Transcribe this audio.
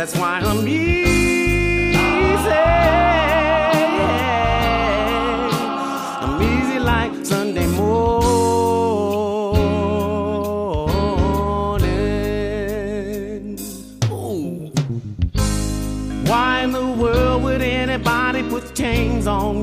That's why I'm easy. I'm easy like Sunday morning. Ooh. Why in the world would anybody put chains on